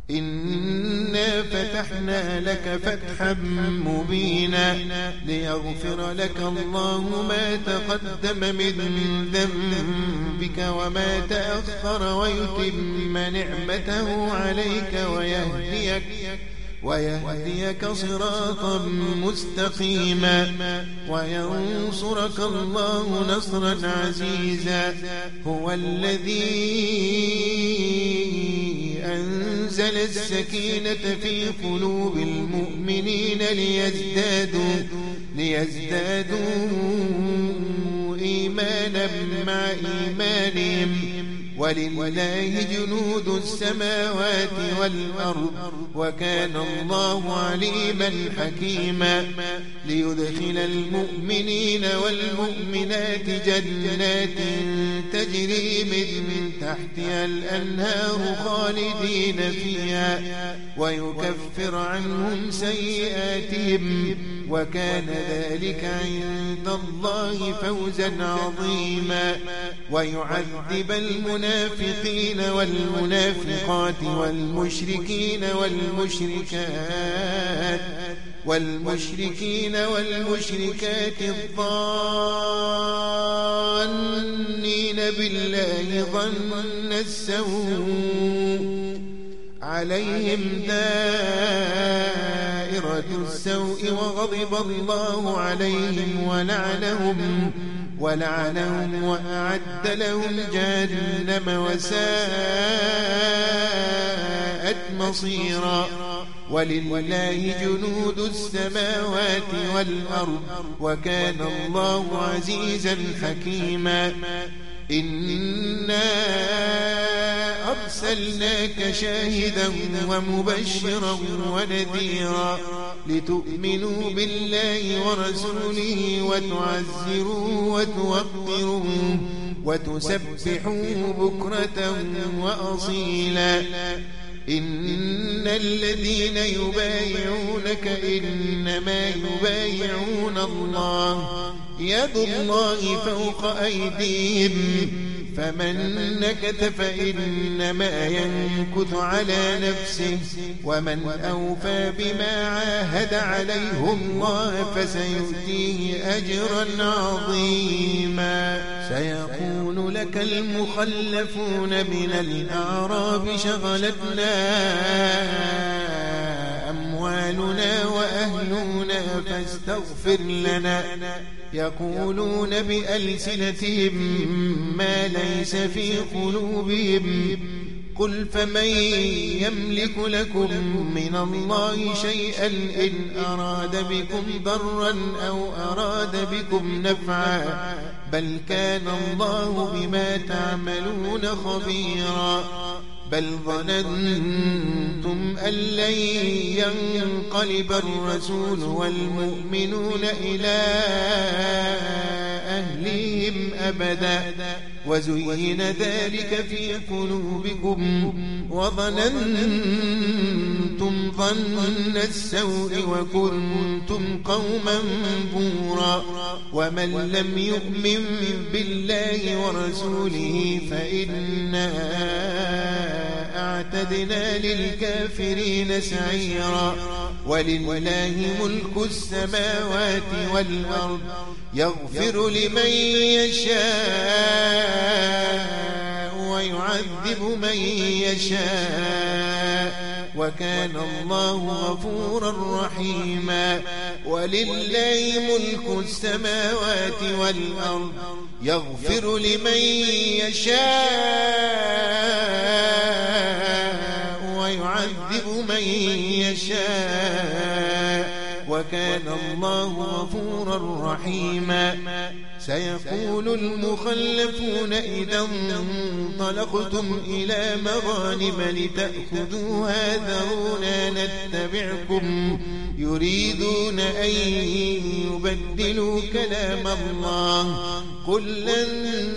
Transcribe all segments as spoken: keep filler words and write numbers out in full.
إنا فتحنا لك فتحا مبينا ليغفر لك الله ما تقدم من ذنبك وما تأخر ويتم نعمته عليك ويهديك ويهديك صراطا مستقيما وينصرك الله نصرا عزيزا. هو الذي أنزل السكينة في قلوب المؤمنين ليزدادوا ليزدادوا إيمانا مع إيمانهم ولله جنود السماوات والأرض وكان الله عليما حكيما. ليدخل المؤمنين والمؤمنات جنات تجري من تحتها الأنهار خالدين فيها ويكفر عنهم سيئاتهم وكان ذلك عند الله فوزا عظيما. ويعذب المنافقين والمنافقات والمشركين والمشركات والمشركين والمشركات الظانين بالله ظن السوء عليهم دائرة السوء وغضب الله عليهم ولعنهم ولعنهم وأعد لهم جهنم وساءت مصيرا. ولله جنود السماوات والأرض وكان الله عزيزا حكيما. إنا أرسلناك شاهدا ومبشرا ونذيرا لتؤمنوا بالله ورسوله وتعزروه وتوقروه وتسبحوه بكرة وأصيلا. إن الذين يبايعونك إنما يبايعون الله يد الله فوق أيديهم فمن نكث فإنما ينكث على نفسه ومن أوفى بما عاهد عليه الله فسيؤتيه أجرا عظيما. سيقول لك المخلفون من الأعراب شغلتنا أموالنا وأهلنا فاستغفر لنا يقولون بألسنتهم ما ليس في قلوبهم قل فمن يملك لكم من الله شيئا إن أراد بكم ضرا أو أراد بكم نفعا بل كان الله بما تعملون خبيرا. بل ظننتم أن لن ينقلب الرسول والمؤمنون إلى أهلهم أبدا وزين ذلك في قلوبكم وظننتم ظن السوء وكنتم قوما بورا. ومن لم يؤمن بالله ورسوله فإنا أعتدنا للكافرين سعيرا. ولله ملك السماوات والأرض يغفر لمن يشاء ويعذب من يشاء وكان الله غفورا رحيما. ولله ملك السماوات والأرض يغفر لمن يشاء ويعذب من يشاء وكان الله غفورا رحيما. سيقول المخلفون إذا انطلقتم إلى مغانم لتأخذوها ذرونا نتبعكم يريدون أن يبدلوا كلام الله قل لن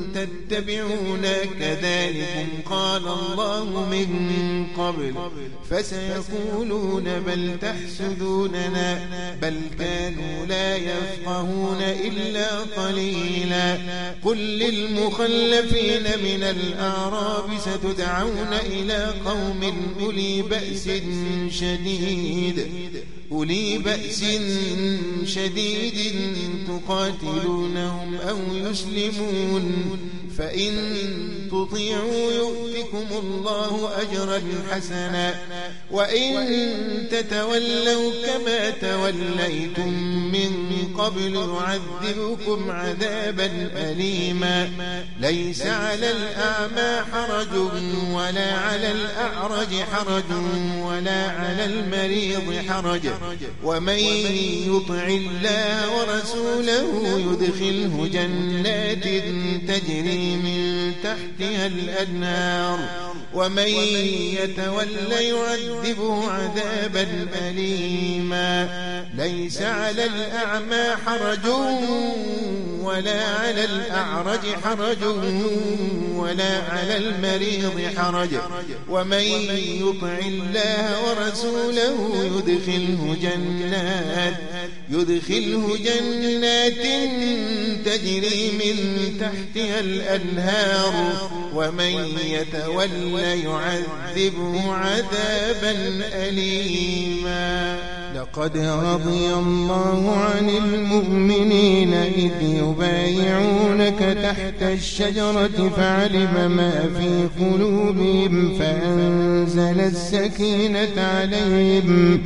تتبعون كذلكم قال الله من قبل فسيقولون بل تحسدوننا بل كانوا لا يفقهون إلا قليلا قل للمخلفين من الأعراب ستدعون إلى قوم أولي بأس شديد أولي بأس شديد تقاتلونهم أو يسلمون فإن تطيعوا يؤتكم الله أجرا حسنا وإن تتولوا كما توليتم من قبل يعذبكم عذابا أليما ليس على الأعمى حرج ولا على الأعرج حرج ولا على المريض حرج ومن يطع الله ورسوله يدخله جنات تجري من تحتها الأنهار ومن يتولى يعذبه عذابا أليما ليس على الأعمى حرج ولا على الأعرج حرج ولا على المريض حرج ومن يطع الله ورسوله يدخله جنات يدخله جنات تجري من تحتها الأنهار ومن يتولى يعذبه عذابا أليما لقد رضي الله عن المؤمنين إذ يبايعونك تحت الشجرة فعلم ما في قلوبهم فأنزل السكينة عليهم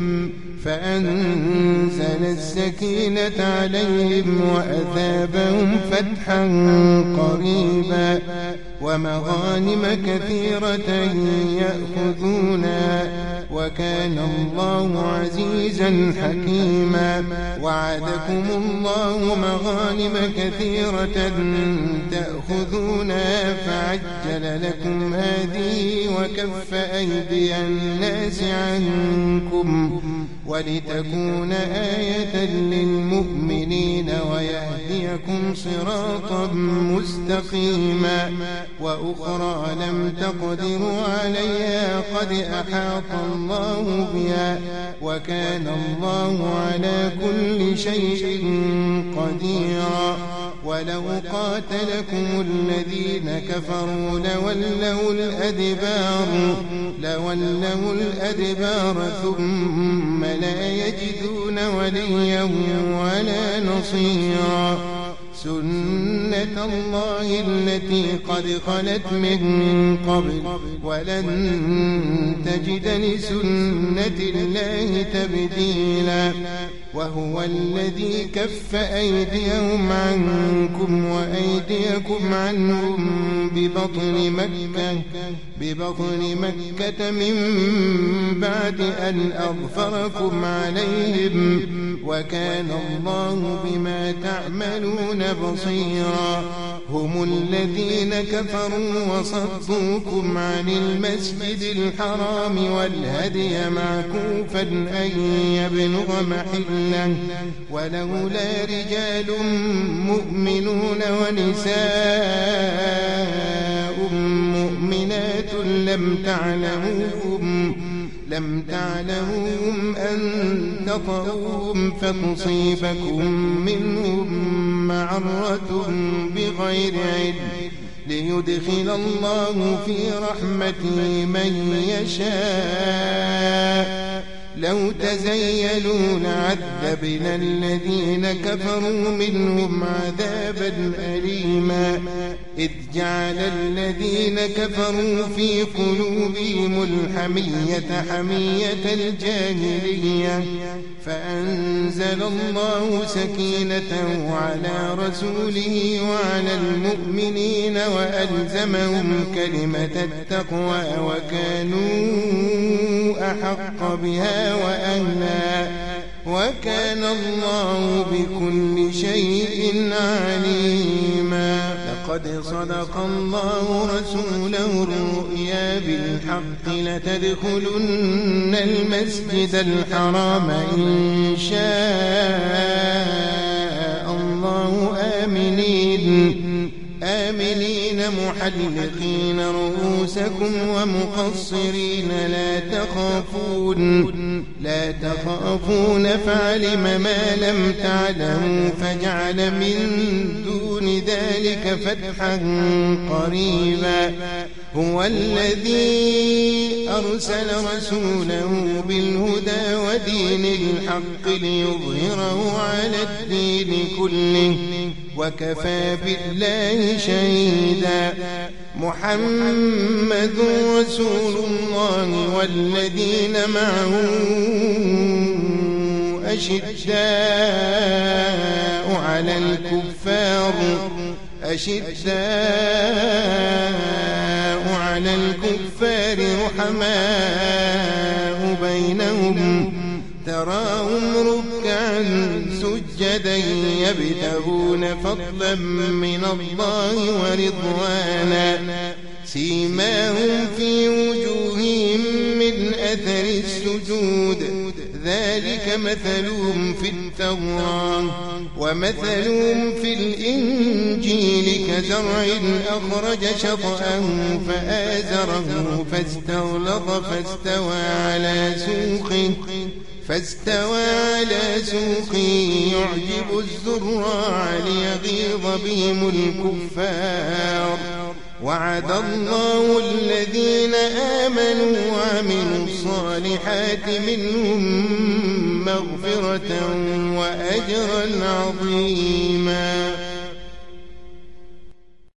فأنزل السكينة عليهم وأثابهم فتحا قريبا ومغانم كثيرة يأخذونها وكان الله عزيزا حكيما وعدكم الله مغانم كثيرة تأخذونها فعجل لكم هذه وكف أيدي الناس عنكم ولتكون آية للمؤمنين ويهديكم صراطا مستقيما وأخرى لم تقدروا عليها قد أحاط الله بها وكان الله على كل شيء قديرا ولو قاتلكم الذين كفروا لولوا الأدبار لولوا الأدبار ثم لا يجدون وليا ولا نصيرا سنة الله التي قد خلت من قبل ولن تجد لسنة الله تبديلا وهو الذي كف أيديهم عنكم وأيديكم عنهم ببطن مكة ببطن مكة من بعد أن أغفركم عليهم وكان الله بما تعملون بصيرا هم الذين كفروا وصدوكم عن المسجد الحرام والهدي معكوفا أن يبلغ محله ولولا رجال مؤمنون ونساء مؤمنات لم تعلموهم لم تعلموهم أن تطؤوهم فتصيبكم منهم معرة بغير علم ليدخل الله في رحمته من يشاء لو تزيلوا لعذبنا الذين كفروا منهم عذابا أليما إذ جعل الذين كفروا في قلوبهم الحمية حمية الجاهلية فأنزل الله سكينته على رسوله وعلى المؤمنين وألزمهم كلمة التقوى وكانوا أحق بها وأهلها وكان الله بكل شيء عليما لقد صدق الله رسوله الرؤيا بالحق لتدخلن المسجد الحرام إن شاء الله آمنين آمنين محلقين رؤوسكم ومقصرين لا تخافون لا تخافون فعلم ما لم تعلموا فجعل من دون ذلك فتحا قريبا هو الذي أرسل رسوله بالهدى ودين الحق ليظهره على الدين كله وكفى بالله شهيدا محمد رسول الله والذين معه أشداء على الكفار أشداء على الكفار رحماء بينهم تراهم ركعا سجدا يبتغون فضلا من الله ورضوانا سيماهم في وجوههم من أثر السجود ذلك مثلهم في التوراة ومثلهم في الإنجيل كزرع أخرج شطأه فآزره فاستغلظ فاستوى على سوقه فاستوى على سوقه يعجب الزراع ليغيظ بهم الكفار وعد الله الذين آمنوا وعملوا الصالحات منهم مغفرة وأجرا عظيما.